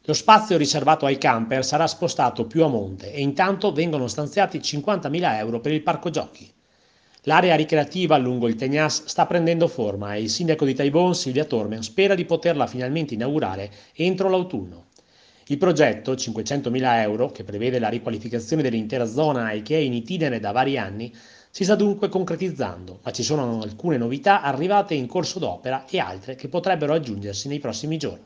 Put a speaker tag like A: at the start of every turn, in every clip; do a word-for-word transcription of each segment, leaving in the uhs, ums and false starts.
A: Lo spazio riservato ai camper sarà spostato più a monte e intanto vengono stanziati cinquantamila euro per il parco giochi. L'area ricreativa lungo il Tegnas sta prendendo forma e il sindaco di Taibon, Silvia Tormen, spera di poterla finalmente inaugurare entro l'autunno. Il progetto, cinquecentomila euro, che prevede la riqualificazione dell'intera zona e che è in itinere da vari anni, si sta dunque concretizzando, ma ci sono alcune novità arrivate in corso d'opera e altre che potrebbero aggiungersi nei prossimi giorni.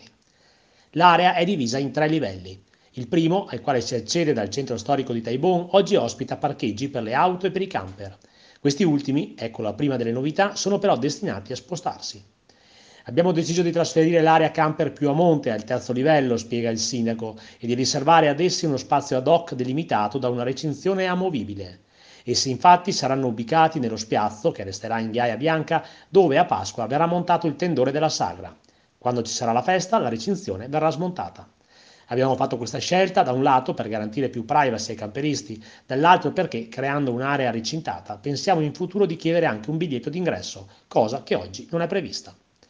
A: L'area è divisa in tre livelli. Il primo, al quale si accede dal centro storico di Taibon, oggi ospita parcheggi per le auto e per i camper. Questi ultimi, ecco la prima delle novità, sono però destinati a spostarsi. Abbiamo deciso di trasferire l'area camper più a monte, al terzo livello, spiega il sindaco, e di riservare ad essi uno spazio ad hoc delimitato da una recinzione amovibile. Essi infatti saranno ubicati nello spiazzo, che resterà in Ghiaia Bianca, dove a Pasqua verrà montato il tendone della sagra. Quando ci sarà la festa, la recinzione verrà smontata. Abbiamo fatto questa scelta da un lato per garantire più privacy ai camperisti, dall'altro perché, creando un'area recintata, pensiamo in futuro di chiedere anche un biglietto d'ingresso, cosa che oggi non è prevista.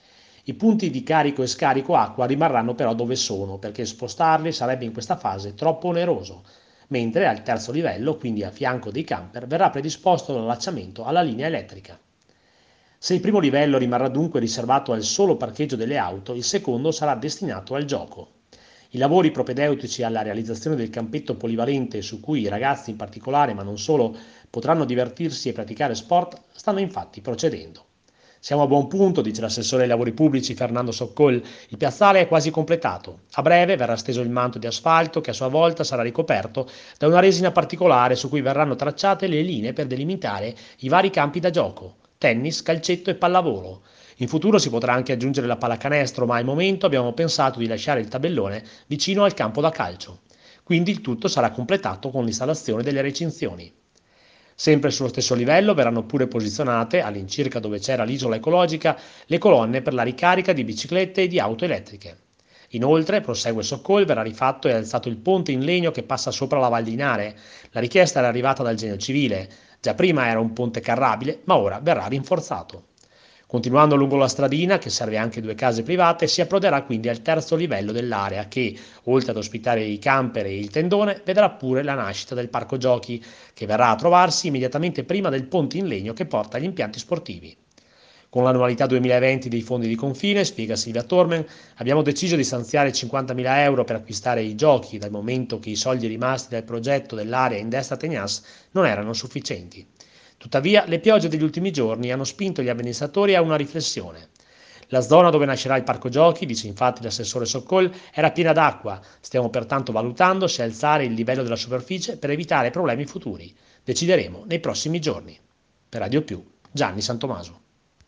A: I punti di carico e scarico acqua rimarranno però dove sono, perché spostarli sarebbe in questa fase troppo oneroso, mentre al terzo livello, quindi a fianco dei camper, verrà predisposto l'allacciamento alla linea elettrica. Se il primo livello rimarrà dunque riservato al solo parcheggio delle auto, il secondo sarà destinato al gioco. I lavori propedeutici alla realizzazione del campetto polivalente su cui i ragazzi in particolare, ma non solo, potranno divertirsi e praticare sport, stanno infatti procedendo. Siamo a buon punto, dice l'assessore ai lavori pubblici Fernando Soccol, il piazzale è quasi completato. A breve verrà steso il manto di asfalto che a sua volta sarà ricoperto da una resina particolare su cui verranno tracciate le linee per delimitare i vari campi da gioco, tennis, calcetto e pallavolo. In futuro si potrà anche aggiungere la pallacanestro, ma al momento abbiamo pensato di lasciare il tabellone vicino al campo da calcio. Quindi il tutto sarà completato con l'installazione delle recinzioni. Sempre sullo stesso livello verranno pure posizionate, all'incirca dove c'era l'isola ecologica, le colonne per la ricarica di biciclette e di auto elettriche. Inoltre, prosegue Soccol, verrà rifatto e alzato il ponte in legno che passa sopra la Val di Nare. La richiesta era arrivata dal Genio Civile. Già prima era un ponte carrabile, ma ora verrà rinforzato. Continuando lungo la stradina, che serve anche due case private, si approderà quindi al terzo livello dell'area che, oltre ad ospitare i camper e il tendone, vedrà pure la nascita del parco giochi, che verrà a trovarsi immediatamente prima del ponte in legno che porta agli impianti sportivi. Con l'annualità duemilaventi dei fondi di confine, spiega Silvia Tormen, abbiamo deciso di stanziare cinquantamila euro per acquistare i giochi, dal momento che i soldi rimasti dal progetto dell'area in destra Tegnas non erano sufficienti. Tuttavia, le piogge degli ultimi giorni hanno spinto gli amministratori a una riflessione. La zona dove nascerà il parco giochi, dice infatti l'assessore Soccol, era piena d'acqua. Stiamo pertanto valutando se alzare il livello della superficie per evitare problemi futuri. Decideremo nei prossimi giorni. Per Radio Più, Gianni Santomaso.